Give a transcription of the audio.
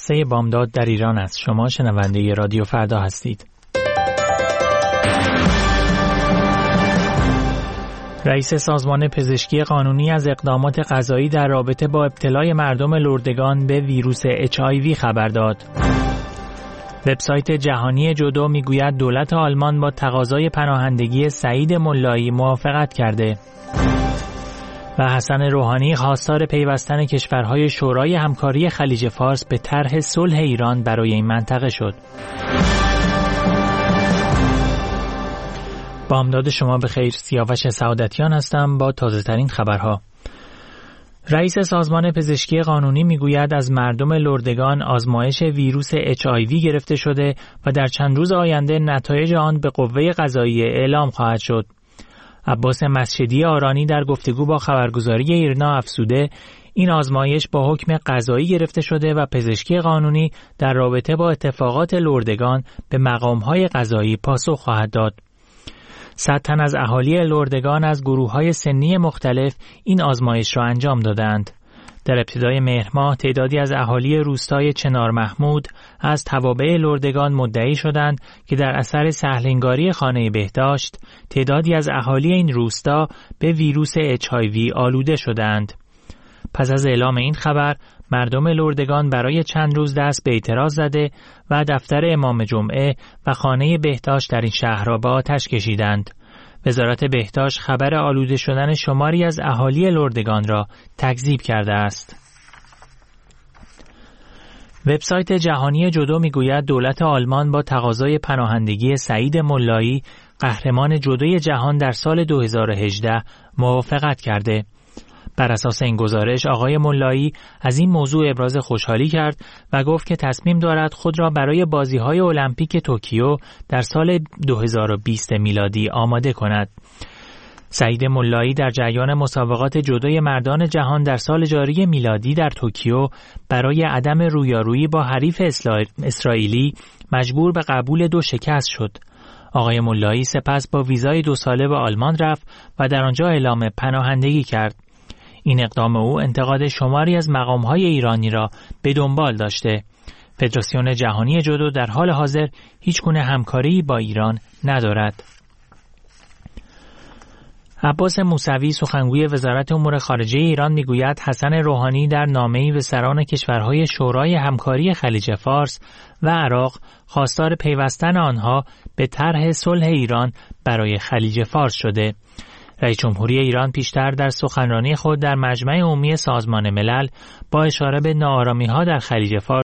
هسته بامداد در ایران است. شما شنونده رادیو فردا هستید. رئیس سازمان پزشکی قانونی از اقدامات قضایی در رابطه با ابتلای مردم لردگان به ویروس HIV خبر داد. وبسایت جهانی جودو میگوید دولت آلمان با تقاضای پناهندگی سعید ملایی موافقت کرده. و حسن روحانی خواستار پیوستن کشورهای شورای همکاری خلیج فارس به طرح صلح ایران برای این منطقه شد. بامداد شما بخیر. سیاوش سعادتیان هستم با تازه ترین خبرها. رئیس سازمان پزشکی قانونی میگوید از مردم لردگان آزمایش ویروس HIV گرفته شده و در چند روز آینده نتایج آن به قوه قضاییه اعلام خواهد شد. عباس مسجدی آرانی در گفتگو با خبرگزاری ایرنا افزوده این آزمایش با حکم قضایی گرفته شده و پزشکی قانونی در رابطه با اتفاقات لردگان به مقام‌های قضایی پاسخ خواهد داد. 100 تن از اهالی لردگان از گروه‌های سنی مختلف این آزمایش را انجام دادند. در ابتدای مهر ماه تعدادی از اهالی روستای چنار محمود از توابع لردگان مدعی شدند که در اثر سهلنگاری خانه بهداشت تعدادی از اهالی این روستا به ویروس HIV آلوده شدند. پس از اعلام این خبر مردم لردگان برای چند روز دست به اعتراض زده و دفتر امام جمعه و خانه بهداشت در این شهر را به آتش کشیدند. وزارت بهداشت خبر آلوده شدن شماری از اهالی لردگان را تکذیب کرده است. وبسایت جهانی جودو میگوید دولت آلمان با تقاضای پناهندگی سعید ملایی قهرمان جودوی جهان در سال 2018 موافقت کرده. بر اساس این گزارش آقای ملایی از این موضوع ابراز خوشحالی کرد و گفت که تصمیم دارد خود را برای بازی‌های المپیک توکیو در سال 2020 میلادی آماده کند. سعید ملایی در جریان مسابقات جودوی مردان جهان در سال جاری میلادی در توکیو برای عدم رویارویی با حریف اسرائیلی مجبور به قبول 2 شکست شد. آقای ملایی سپس با ویزای 2 ساله به آلمان رفت و در آنجا اعلام پناهندگی کرد. این اقدام او انتقاد شماری از مقام‌های ایرانی را به دنبال داشته. فدراسیون جهانی جودو در حال حاضر هیچگونه همکاری با ایران ندارد. عباس موسوی سخنگوی وزارت امور خارجه ایران میگوید حسن روحانی در نامه‌ای به سران کشورهای شورای همکاری خلیج فارس و عراق خواستار پیوستن آنها به طرح صلح ایران برای خلیج فارس شده. رئیس جمهوری ایران پیشتر در سخنرانی خود در مجمع عمومی سازمان ملل با اشاره به ناآرامی‌ها در خلیج فارس